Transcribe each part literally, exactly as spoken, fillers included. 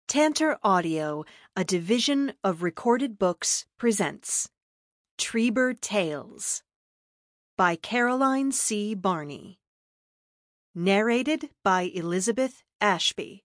Tantor Audio, a division of Recorded Books, presents Treeber Tales by Caroline C. Barney. Narrated by Elizabeth Ashby.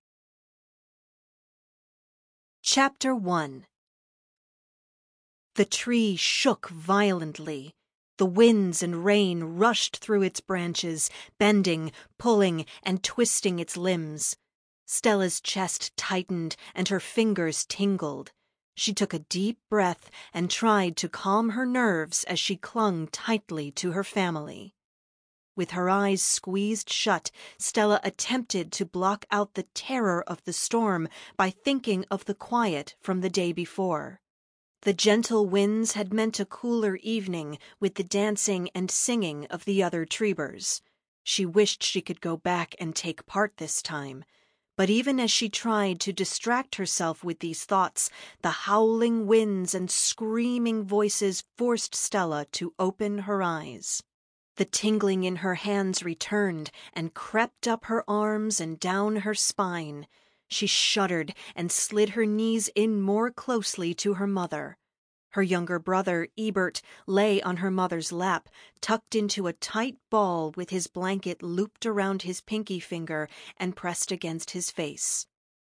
Chapter one. The tree shook violently. The winds and rain rushed through its branches, bending, pulling, and twisting its limbs. Stella's chest tightened and her fingers tingled. She took a deep breath and tried to calm her nerves as she clung tightly to her family. With her eyes squeezed shut, Stella attempted to block out the terror of the storm by thinking of the quiet from the day before. The gentle winds had meant a cooler evening with the dancing and singing of the other Treebers. She wished she could go back and take part this time. But even as she tried to distract herself with these thoughts, the howling winds and screaming voices forced Stella to open her eyes. The tingling in her hands returned and crept up her arms and down her spine. She shuddered and slid her knees in more closely to her mother. Her younger brother, Ebert, lay on her mother's lap, tucked into a tight ball with his blanket looped around his pinky finger and pressed against his face.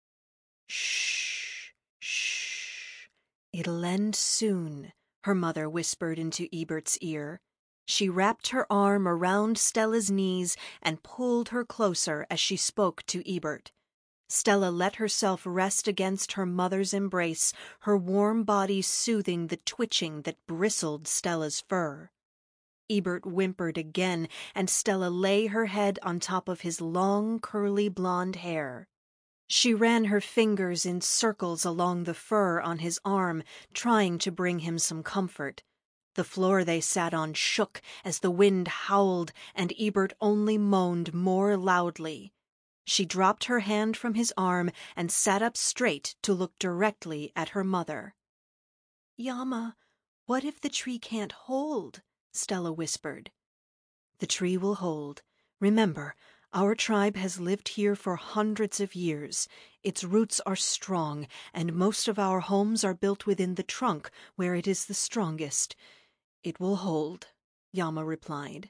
"Shh, shh. It'll end soon," her mother whispered into Ebert's ear. She wrapped her arm around Stella's knees and pulled her closer as she spoke to Ebert. Stella let herself rest against her mother's embrace, her warm body soothing the twitching that bristled Stella's fur. Ebert whimpered again, and Stella lay her head on top of his long, curly blonde hair. She ran her fingers in circles along the fur on his arm, trying to bring him some comfort. The floor they sat on shook as the wind howled, and Ebert only moaned more loudly. She dropped her hand from his arm and sat up straight to look directly at her mother. "Yama, what if the tree can't hold?" Stella whispered. "The tree will hold. Remember, our tribe has lived here for hundreds of years. Its roots are strong, and most of our homes are built within the trunk, where it is the strongest. It will hold," Yama replied.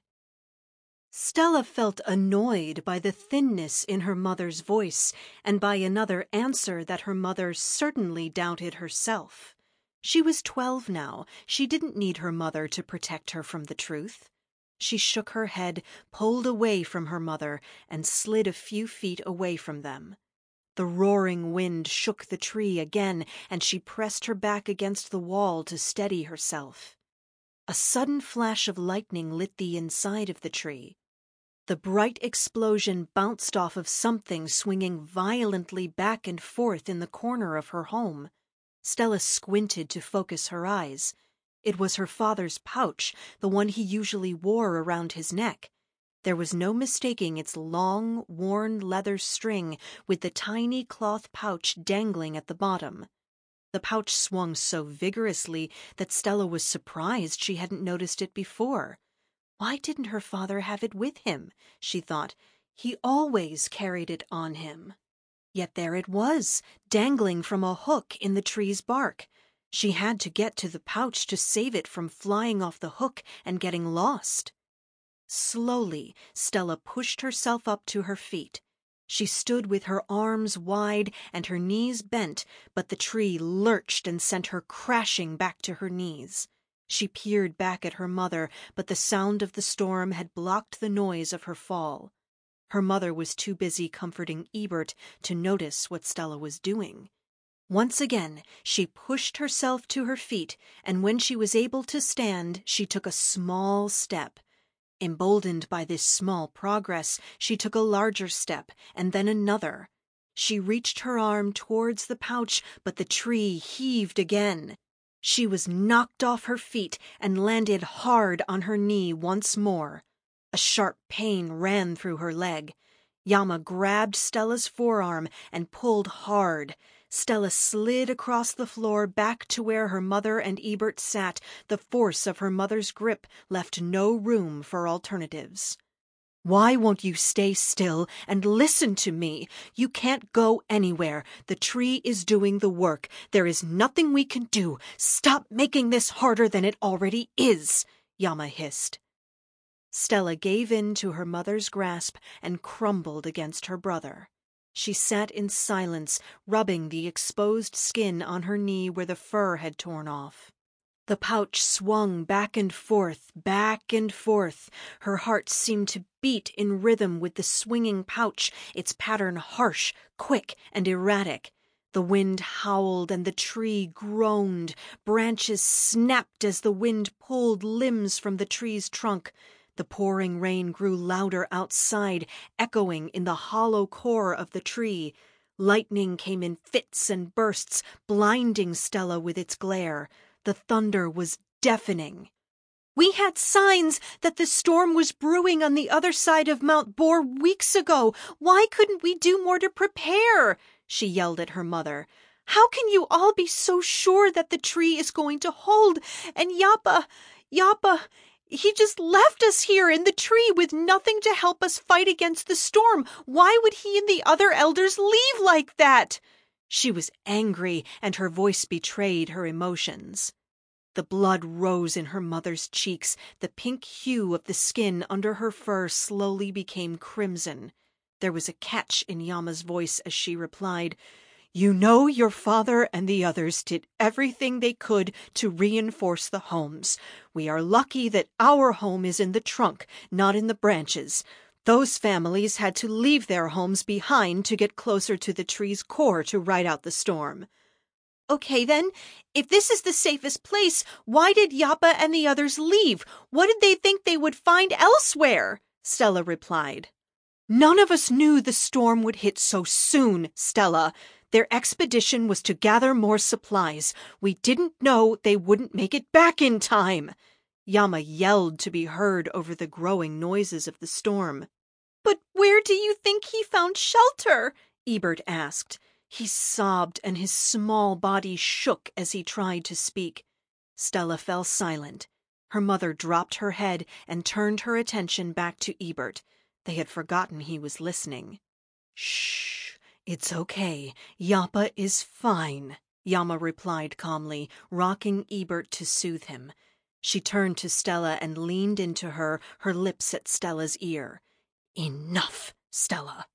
Stella felt annoyed by the thinness in her mother's voice and by another answer that her mother certainly doubted herself. She was twelve now. She didn't need her mother to protect her from the truth. She shook her head, pulled away from her mother, and slid a few feet away from them. The roaring wind shook the tree again, and she pressed her back against the wall to steady herself. A sudden flash of lightning lit the inside of the tree. The bright explosion bounced off of something swinging violently back and forth in the corner of her home. Stella squinted to focus her eyes. It was her father's pouch, the one he usually wore around his neck. There was no mistaking its long, worn leather string with the tiny cloth pouch dangling at the bottom. The pouch swung so vigorously that Stella was surprised she hadn't noticed it before. Why didn't her father have it with him? She thought. He always carried it on him. Yet there it was, dangling from a hook in the tree's bark. She had to get to the pouch to save it from flying off the hook and getting lost. Slowly, Stella pushed herself up to her feet. She stood with her arms wide and her knees bent, but the tree lurched and sent her crashing back to her knees. She peered back at her mother, but the sound of the storm had blocked the noise of her fall. Her mother was too busy comforting Ebert to notice what Stella was doing. Once again, she pushed herself to her feet, and when she was able to stand, she took a small step. Emboldened by this small progress, she took a larger step, and then another. She reached her arm towards the pouch, but the tree heaved again. She was knocked off her feet and landed hard on her knee once more. A sharp pain ran through her leg. Yama grabbed Stella's forearm and pulled hard. Stella slid across the floor back to where her mother and Ebert sat. The force of her mother's grip left no room for alternatives. Why won't you stay still and listen to me? You can't go anywhere. The tree is doing the work. There is nothing we can do. Stop making this harder than it already is, Yama hissed. Stella gave in to her mother's grasp and crumbled against her brother. She sat in silence, rubbing the exposed skin on her knee where the fur had torn off. The pouch swung back and forth, back and forth. Her heart seemed to beat in rhythm with the swinging pouch, its pattern harsh, quick, and erratic. The wind howled and the tree groaned. Branches snapped as the wind pulled limbs from the tree's trunk. The pouring rain grew louder outside, echoing in the hollow core of the tree. Lightning came in fits and bursts, blinding Stella with its glare. The thunder was deafening. "We had signs that the storm was brewing on the other side of Mount Bor weeks ago. Why couldn't we do more to prepare?" she yelled at her mother. "How can you all be so sure that the tree is going to hold? And Yappa, Yappa, he just left us here in the tree with nothing to help us fight against the storm. Why would he and the other elders leave like that?" She was angry, and her voice betrayed her emotions. The blood rose in her mother's cheeks. The pink hue of the skin under her fur slowly became crimson. There was a catch in Yama's voice as she replied, "You know your father and the others did everything they could to reinforce the homes. We are lucky that our home is in the trunk, not in the branches. Those families had to leave their homes behind to get closer to the tree's core to ride out the storm." "Okay, then, if this is the safest place, why did Yappa and the others leave? What did they think they would find elsewhere?" Stella replied. "None of us knew the storm would hit so soon, Stella. Their expedition was to gather more supplies. We didn't know they wouldn't make it back in time." Yama yelled to be heard over the growing noises of the storm. "But where do you think he found shelter?" Ebert asked. He sobbed and his small body shook as he tried to speak. Stella fell silent. Her mother dropped her head and turned her attention back to Ebert. They had forgotten he was listening. "Shh, it's okay. Yappa is fine," Yama replied calmly, rocking Ebert to soothe him. She turned to Stella and leaned into her, her lips at Stella's ear. "Enough, Stella."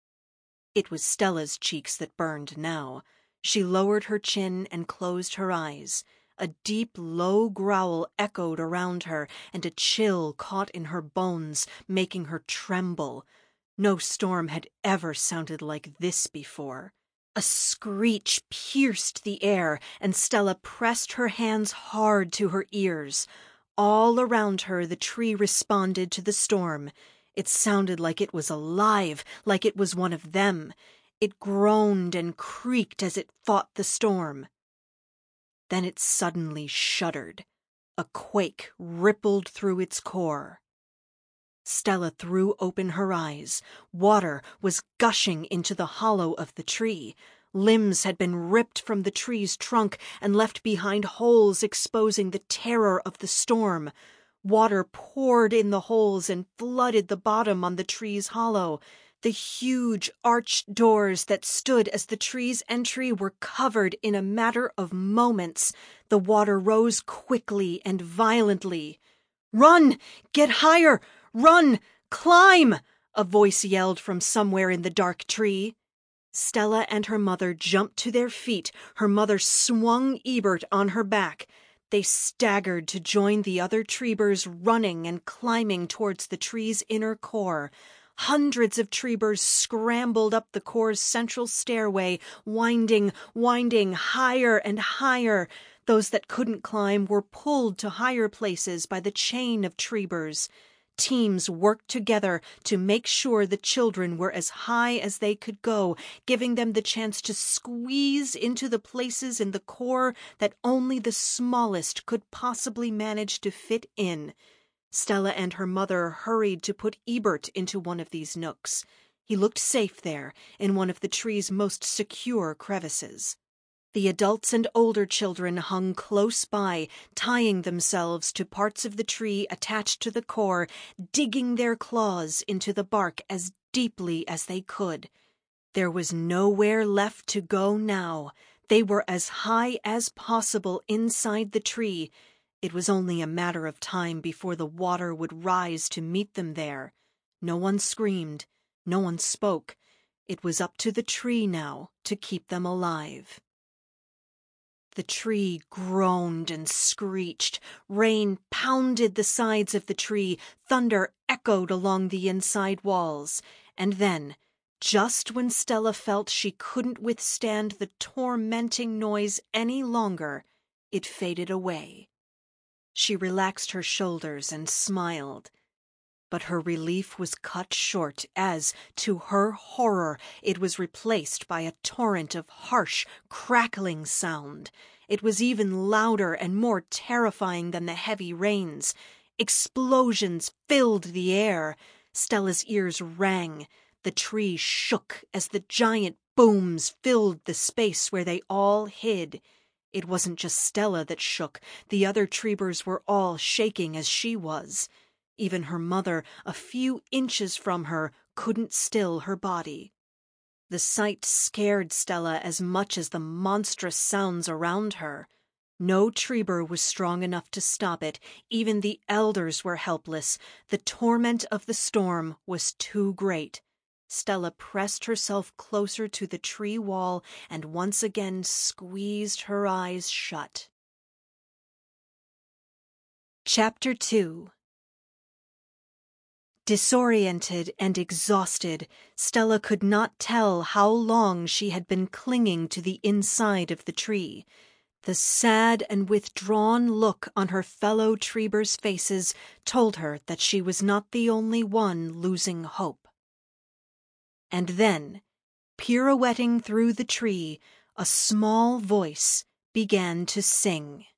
It was Stella's cheeks that burned now. She lowered her chin and closed her eyes. A deep, low growl echoed around her, and a chill caught in her bones, making her tremble. No storm had ever sounded like this before. A screech pierced the air, and Stella pressed her hands hard to her ears. All around her the tree responded to the storm. It sounded like it was alive, like it was one of them. It groaned and creaked as it fought the storm. Then it suddenly shuddered. A quake rippled through its core. Stella threw open her eyes. Water was gushing into the hollow of the tree. Limbs had been ripped from the tree's trunk and left behind holes exposing the terror of the storm. Water poured in the holes and flooded the bottom on the tree's hollow. The huge arched doors that stood as the tree's entry were covered in a matter of moments. The water rose quickly and violently. "Run! Get higher! Run! Climb!" a voice yelled from somewhere in the dark tree. Stella and her mother jumped to their feet. Her mother swung Ebert on her back. They staggered to join the other treebirds running and climbing towards the tree's inner core. Hundreds of treebirds scrambled up the core's central stairway, winding, winding higher and higher. Those that couldn't climb were pulled to higher places by the chain of treebirds. Teams worked together to make sure the children were as high as they could go, giving them the chance to squeeze into the places in the core that only the smallest could possibly manage to fit in. Stella and her mother hurried to put Ebert into one of these nooks. He looked safe there, in one of the tree's most secure crevices. The adults and older children hung close by, tying themselves to parts of the tree attached to the core, digging their claws into the bark as deeply as they could. There was nowhere left to go now. They were as high as possible inside the tree. It was only a matter of time before the water would rise to meet them there. No one screamed. No one spoke. It was up to the tree now to keep them alive. The tree groaned and screeched. Rain pounded the sides of the tree. Thunder echoed along the inside walls. And then, just when Stella felt she couldn't withstand the tormenting noise any longer, it faded away. She relaxed her shoulders and smiled. But her relief was cut short as, to her horror, it was replaced by a torrent of harsh, crackling sound. It was even louder and more terrifying than the heavy rains. Explosions filled the air. Stella's ears rang. The tree shook as the giant booms filled the space where they all hid. It wasn't just Stella that shook. The other Treebers were all shaking as she was. Even her mother, a few inches from her, couldn't still her body. The sight scared Stella as much as the monstrous sounds around her. No Treeber was strong enough to stop it. Even the elders were helpless. The torment of the storm was too great. Stella pressed herself closer to the tree wall and once again squeezed her eyes shut. Chapter two. Disoriented and exhausted, Stella could not tell how long she had been clinging to the inside of the tree. The sad and withdrawn look on her fellow Treebers' faces told her that she was not the only one losing hope. And then, pirouetting through the tree, a small voice began to sing.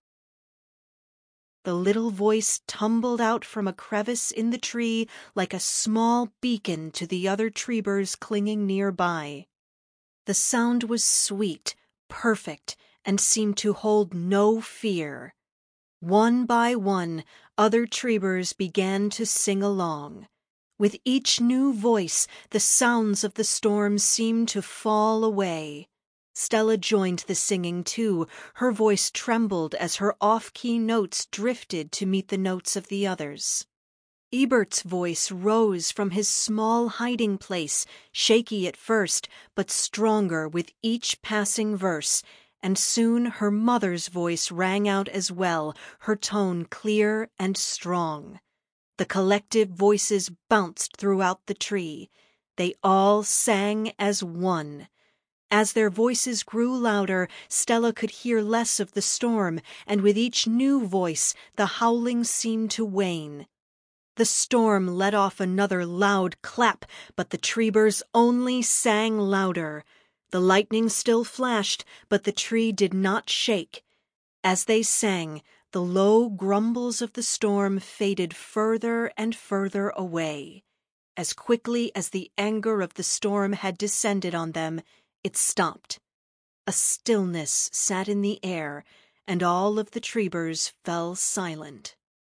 The little voice tumbled out from a crevice in the tree like a small beacon to the other Treebers clinging nearby. The sound was sweet, perfect, and seemed to hold no fear. One by one, other Treebers began to sing along. With each new voice, the sounds of the storm seemed to fall away. Stella joined the singing too. Her voice trembled as her off-key notes drifted to meet the notes of the others. Ebert's voice rose from his small hiding place, shaky at first, but stronger with each passing verse, and soon her mother's voice rang out as well, her tone clear and strong. The collective voices bounced throughout the tree. They all sang as one. As their voices grew louder, Stella could hear less of the storm, and with each new voice the howling seemed to wane. The storm let off another loud clap, but the Treebers only sang louder. The lightning still flashed, but the tree did not shake. As they sang, the low grumbles of the storm faded further and further away. As quickly as the anger of the storm had descended on them, it stopped. A stillness sat in the air, and all of the Treebers fell silent.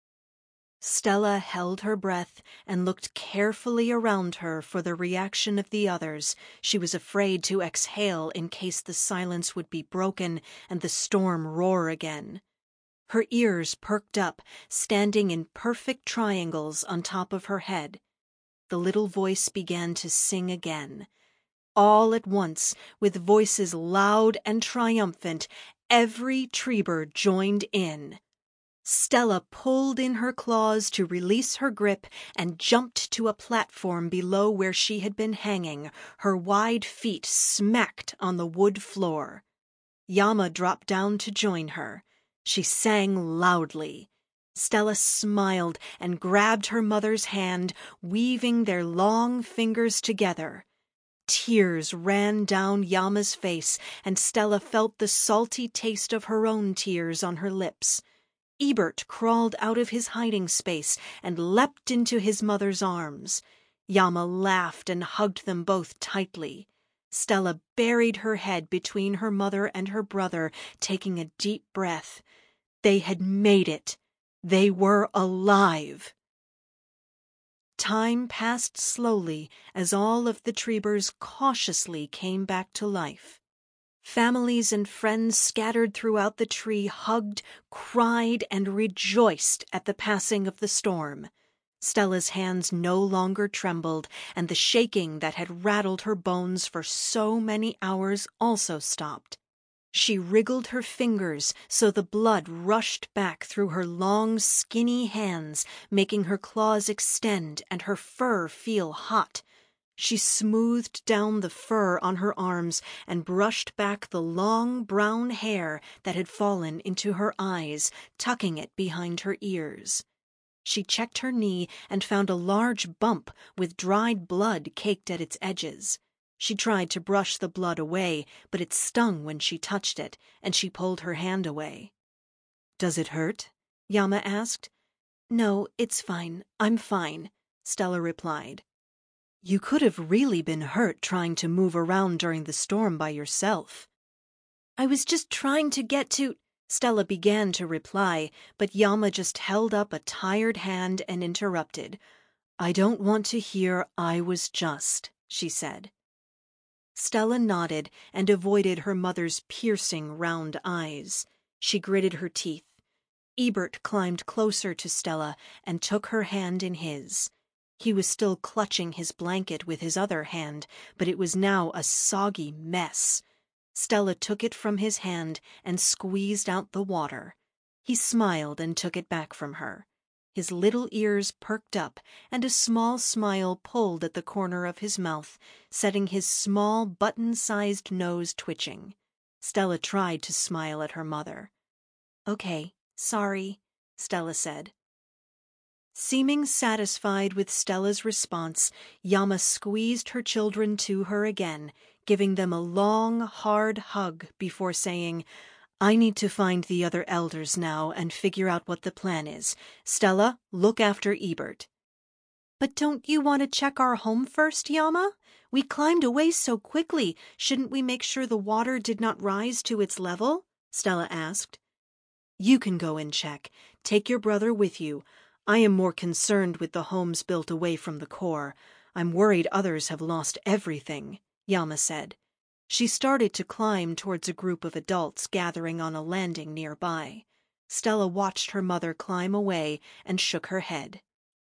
Stella held her breath and looked carefully around her for the reaction of the others. She was afraid to exhale in case the silence would be broken and the storm roar again. Her ears perked up, standing in perfect triangles on top of her head. The little voice began to sing again. All at once, with voices loud and triumphant, every Treeber joined in. Stella pulled in her claws to release her grip and jumped to a platform below where she had been hanging. Her wide feet smacked on the wood floor. Yama dropped down to join her. She sang loudly. Stella smiled and grabbed her mother's hand, weaving their long fingers together. Tears ran down Yama's face, and Stella felt the salty taste of her own tears on her lips. Ebert crawled out of his hiding space and leapt into his mother's arms. Yama laughed and hugged them both tightly. Stella buried her head between her mother and her brother, taking a deep breath. They had made it. They were alive. Time passed slowly as all of the Treebers cautiously came back to life. Families and friends scattered throughout the tree hugged, cried, and rejoiced at the passing of the storm. Stella's hands no longer trembled, and the shaking that had rattled her bones for so many hours also stopped. She wriggled her fingers so the blood rushed back through her long, skinny hands, making her claws extend and her fur feel hot. She smoothed down the fur on her arms and brushed back the long brown hair that had fallen into her eyes, tucking it behind her ears. She checked her knee and found a large bump with dried blood caked at its edges. She tried to brush the blood away, but it stung when she touched it, and she pulled her hand away. "Does it hurt?" Yama asked. "No, it's fine. I'm fine," Stella replied. "You could have really been hurt trying to move around during the storm by yourself." "I was just trying to get to—" Stella began to reply, but Yama just held up a tired hand and interrupted. "I don't want to hear 'I was just,'" she said. Stella nodded and avoided her mother's piercing round eyes. She gritted her teeth. Ebert climbed closer to Stella and took her hand in his. He was still clutching his blanket with his other hand, but it was now a soggy mess. Stella took it from his hand and squeezed out the water. He smiled and took it back from her. His little ears perked up, and a small smile pulled at the corner of his mouth, setting his small button-sized nose twitching. Stella tried to smile at her mother. "Okay, sorry," Stella said. Seeming satisfied with Stella's response, Yama squeezed her children to her again, giving them a long, hard hug before saying, "I need to find the other elders now and figure out what the plan is. Stella, look after Ebert." "But don't you want to check our home first, Yama? We climbed away so quickly. Shouldn't we make sure the water did not rise to its level?" Stella asked. "You can go and check. Take your brother with you. I am more concerned with the homes built away from the core. I'm worried others have lost everything," Yama said. She started to climb towards a group of adults gathering on a landing nearby. Stella watched her mother climb away and shook her head.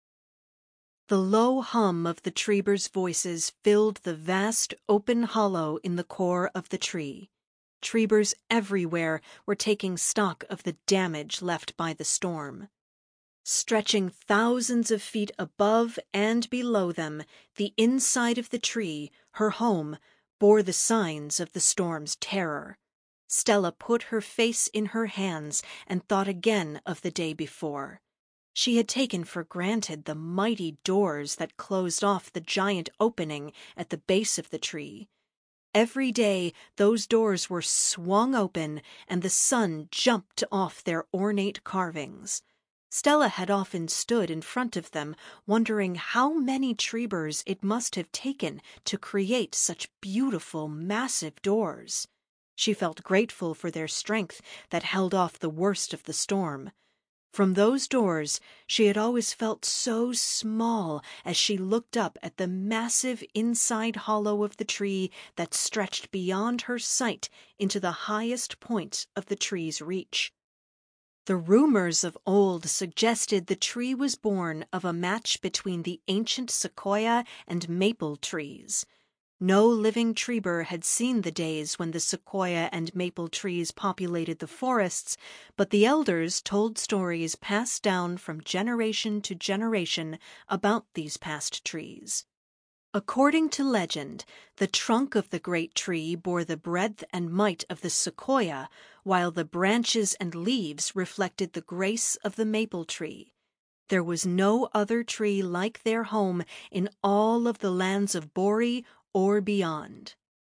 The low hum of the Treebers' voices filled the vast open hollow in the core of the tree. Treebers everywhere were taking stock of the damage left by the storm. Stretching thousands of feet above and below them, the inside of the tree, her home, bore the signs of the storm's terror. Stella put her face in her hands and thought again of the day before. She had taken for granted the mighty doors that closed off the giant opening at the base of the tree. Every day those doors were swung open and the sun jumped off their ornate carvings. Stella had often stood in front of them, wondering how many Treebers it must have taken to create such beautiful, massive doors. She felt grateful for their strength that held off the worst of the storm. From those doors, she had always felt so small as she looked up at the massive inside hollow of the tree that stretched beyond her sight into the highest point of the tree's reach. The rumors of old suggested the tree was born of a match between the ancient sequoia and maple trees. No living Treeber had seen the days when the sequoia and maple trees populated the forests, but the elders told stories passed down from generation to generation about these past trees. According to legend, the trunk of the great tree bore the breadth and might of the sequoia, while the branches and leaves reflected the grace of the maple tree. There was no other tree like their home in all of the lands of Bori or beyond.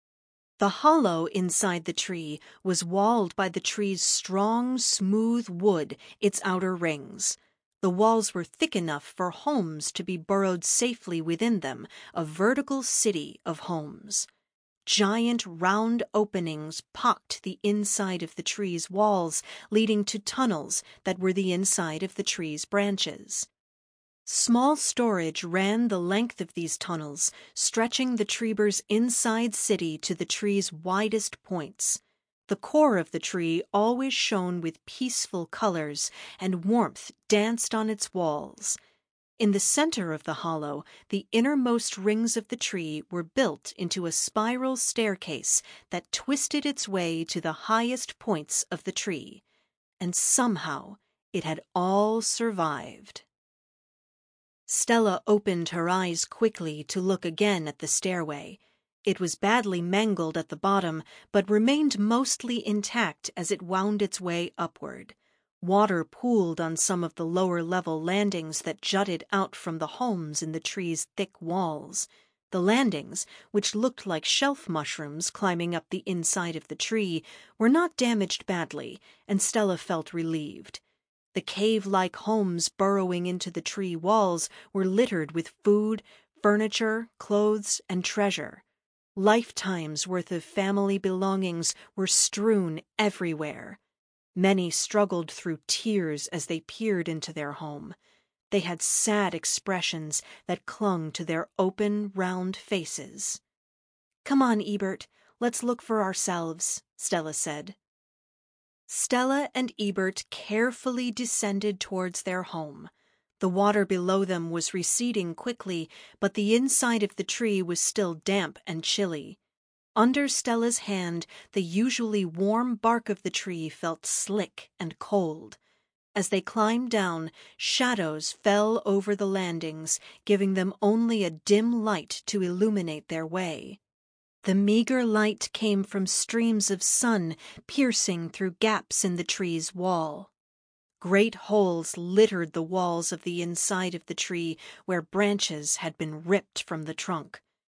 The hollow inside the tree was walled by the tree's strong, smooth wood, its outer rings. The walls were thick enough for homes to be burrowed safely within them, a vertical city of homes. Giant round openings pocked the inside of the tree's walls, leading to tunnels that were the inside of the tree's branches. Small storage ran the length of these tunnels, stretching the Treeber's inside city to the tree's widest points. The core of the tree always shone with peaceful colors, and warmth danced on its walls. In the center of the hollow, the innermost rings of the tree were built into a spiral staircase that twisted its way to the highest points of the tree. And somehow it had all survived. Stella opened her eyes quickly to look again at the stairway. It was badly mangled at the bottom, but remained mostly intact as it wound its way upward. Water pooled on some of the lower-level landings that jutted out from the homes in the tree's thick walls. The landings, which looked like shelf mushrooms climbing up the inside of the tree, were not damaged badly, and Stella felt relieved. The cave-like homes burrowing into the tree walls were littered with food, furniture, clothes, and treasure. Lifetimes' worth of family belongings were strewn everywhere. Many struggled through tears as they peered into their home. They had sad expressions that clung to their open, round faces. "Come on, Ebert, let's look for ourselves," Stella said. Stella and Ebert carefully descended towards their home. The water below them was receding quickly, but the inside of the tree was still damp and chilly. Under Stella's hand, the usually warm bark of the tree felt slick and cold. As they climbed down, shadows fell over the landings, giving them only a dim light to illuminate their way. The meager light came from streams of sun piercing through gaps in the tree's wall. Great holes littered the walls of the inside of the tree where branches had been ripped from the trunk.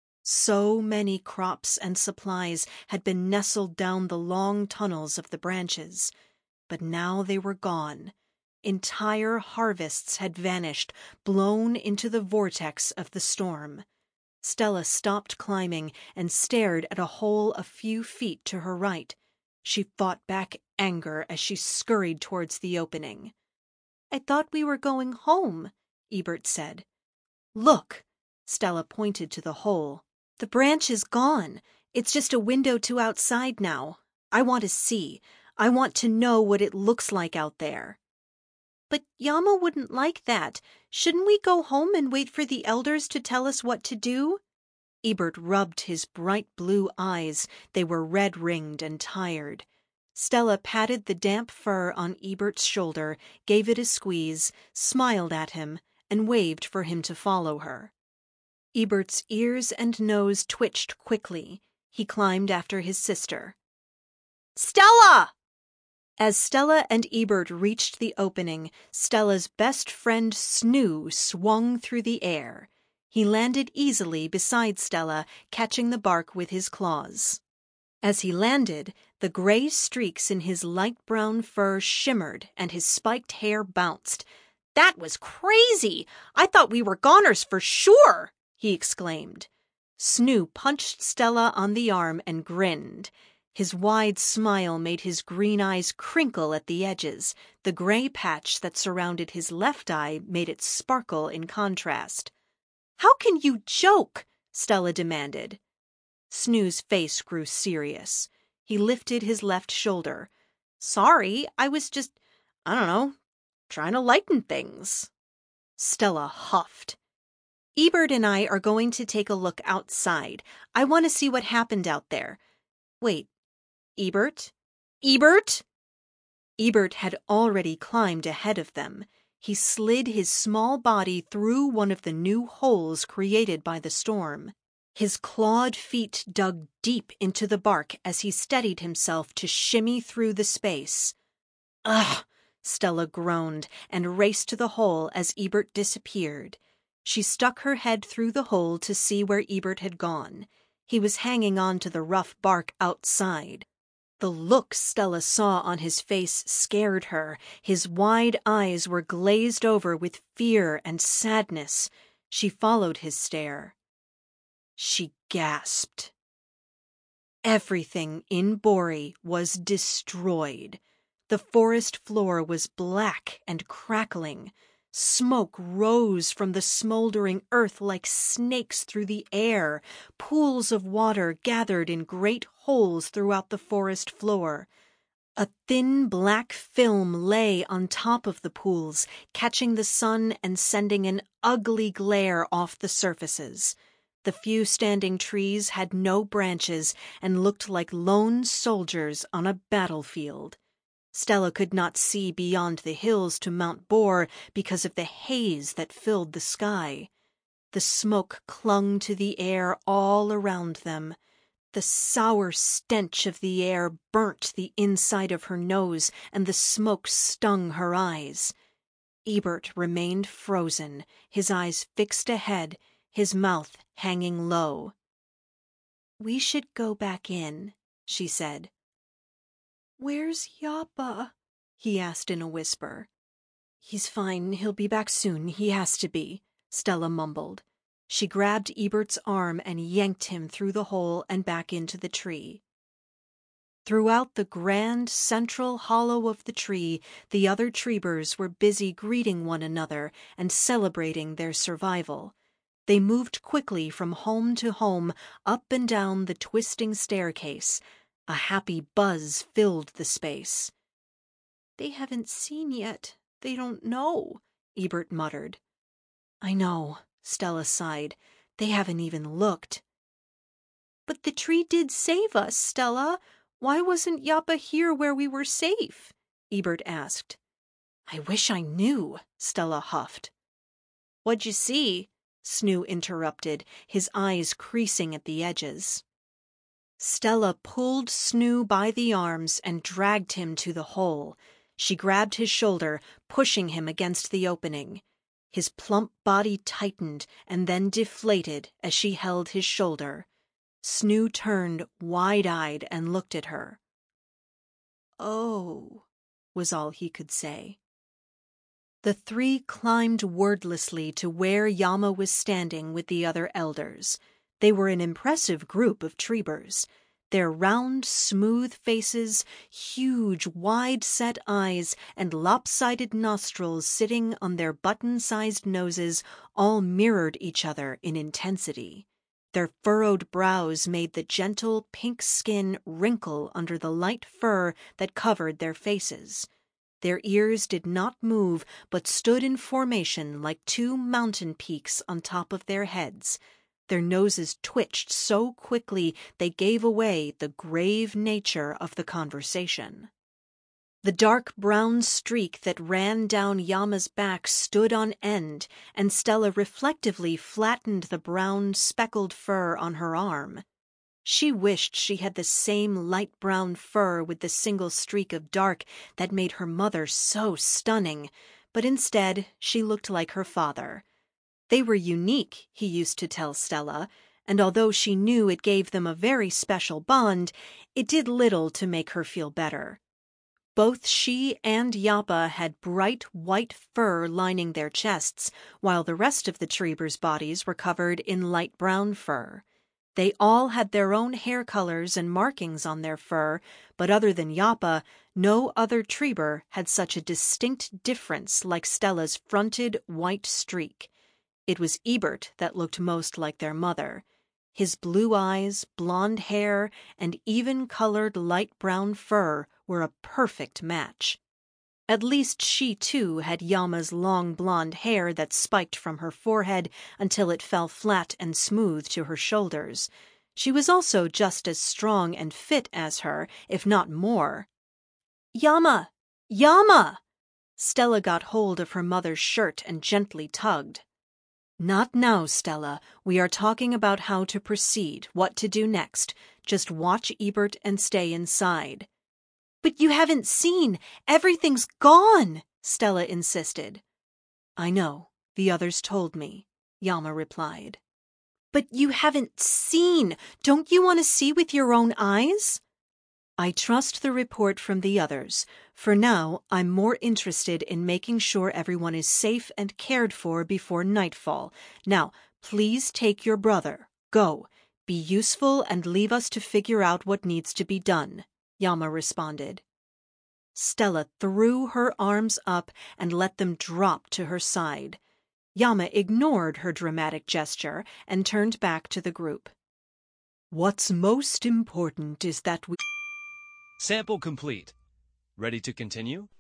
So many crops and supplies had been nestled down the long tunnels of the branches. But now they were gone. Entire harvests had vanished, blown into the vortex of the storm. Stella stopped climbing and stared at a hole a few feet to her right. She fought back anger as she scurried towards the opening. "I thought we were going home," Ebert said. "Look!" Stella pointed to the hole. "The branch is gone. It's just a window to outside now. I want to see. I want to know what it looks like out there." "But Yama wouldn't like that. Shouldn't we go home and wait for the elders to tell us what to do?" Ebert rubbed his bright blue eyes. They were red-ringed and tired. Stella patted the damp fur on Ebert's shoulder, gave it a squeeze, smiled at him, and waved for him to follow her. Ebert's ears and nose twitched quickly. He climbed after his sister. "Stella!" As Stella and Ebert reached the opening, Stella's best friend Snoo swung through the air. He landed easily beside Stella, catching the bark with his claws. As he landed, the gray streaks in his light brown fur shimmered and his spiked hair bounced. "That was crazy! I thought we were goners for sure!" he exclaimed. Snoo punched Stella on the arm and grinned. His wide smile made his green eyes crinkle at the edges. The gray patch that surrounded his left eye made it sparkle in contrast. "How can you joke?" Stella demanded. Snoo's face grew serious. He lifted his left shoulder. "Sorry, I was just, I don't know, trying to lighten things." Stella huffed. "Ebert and I are going to take a look outside. I want to see what happened out there. Wait, Ebert? Ebert?" Ebert had already climbed ahead of them. He slid his small body through one of the new holes created by the storm. His clawed feet dug deep into the bark as he steadied himself to shimmy through the space. "Ugh!" Stella groaned and raced to the hole as Ebert disappeared. She stuck her head through the hole to see where Ebert had gone. He was hanging on to the rough bark outside. The look Stella saw on his face scared her. His wide eyes were glazed over with fear and sadness. She followed his stare. She gasped. Everything in Bori was destroyed. The forest floor was black and crackling. Smoke rose from the smoldering earth like snakes through the air. Pools of water gathered in great holes throughout the forest floor. A thin black film lay on top of the pools, catching the sun and sending an ugly glare off the surfaces. The few standing trees had no branches and looked like lone soldiers on a battlefield. Stella could not see beyond the hills to Mount Bor because of the haze that filled the sky. The smoke clung to the air all around them. The sour stench of the air burnt the inside of her nose, and the smoke stung her eyes. Ebert remained frozen, his eyes fixed ahead, his mouth hanging low. "We should go back in," she said. "Where's Yappa?" he asked in a whisper. "He's fine. He'll be back soon. He has to be," Stella mumbled. She grabbed Ebert's arm and yanked him through the hole and back into the tree. Throughout the grand central hollow of the tree, the other Treebers were busy greeting one another and celebrating their survival. They moved quickly from home to home, up and down the twisting staircase. A happy buzz filled the space. "They haven't seen yet. They don't know," Ebert muttered. "I know," Stella sighed. "They haven't even looked." "But the tree did save us, Stella. Why wasn't Yappa here where we were safe?" Ebert asked. "I wish I knew," Stella huffed. "What'd you see?" Snoo interrupted, his eyes creasing at the edges. Stella pulled Snoo by the arms and dragged him to the hole. She grabbed his shoulder, pushing him against the opening. His plump body tightened and then deflated as she held his shoulder. Snoo turned wide-eyed and looked at her. "Oh," was all he could say. The three climbed wordlessly to where Yama was standing with the other elders. They were an impressive group of Treebers. Their round, smooth faces, huge, wide-set eyes, and lopsided nostrils sitting on their button-sized noses all mirrored each other in intensity. Their furrowed brows made the gentle pink skin wrinkle under the light fur that covered their faces. Their ears did not move, but stood in formation like two mountain peaks on top of their heads. Their noses twitched so quickly they gave away the grave nature of the conversation. The dark brown streak that ran down Yama's back stood on end, and Stella reflectively flattened the brown, speckled fur on her arm. She wished she had the same light brown fur with the single streak of dark that made her mother so stunning, but instead she looked like her father. They were unique, he used to tell Stella, and although she knew it gave them a very special bond, it did little to make her feel better. Both she and Yappa had bright white fur lining their chests, while the rest of the Treebers' bodies were covered in light brown fur. They all had their own hair colors and markings on their fur, but other than Yappa, no other Treeber had such a distinct difference like Stella's fronted white streak. It was Ebert that looked most like their mother. His blue eyes, blonde hair, and even-colored light brown fur were a perfect match. At least she, too, had Yama's long blonde hair that spiked from her forehead until it fell flat and smooth to her shoulders. She was also just as strong and fit as her, if not more. "Yama! Yama!" Stella got hold of her mother's shirt and gently tugged. "Not now, Stella. We are talking about how to proceed, what to do next. Just watch Ebert and stay inside." "But you haven't seen. Everything's gone," Stella insisted. "I know. The others told me," Yama replied. "But you haven't seen. Don't you want to see with your own eyes?" "I trust the report from the others. For now, I'm more interested in making sure everyone is safe and cared for before nightfall. Now, please take your brother. Go. Be useful and leave us to figure out what needs to be done, Yama responded. Stella threw her arms up and let them drop to her side. Yama ignored her dramatic gesture and turned back to the group. What's most important is that we... Sample complete. Ready to continue?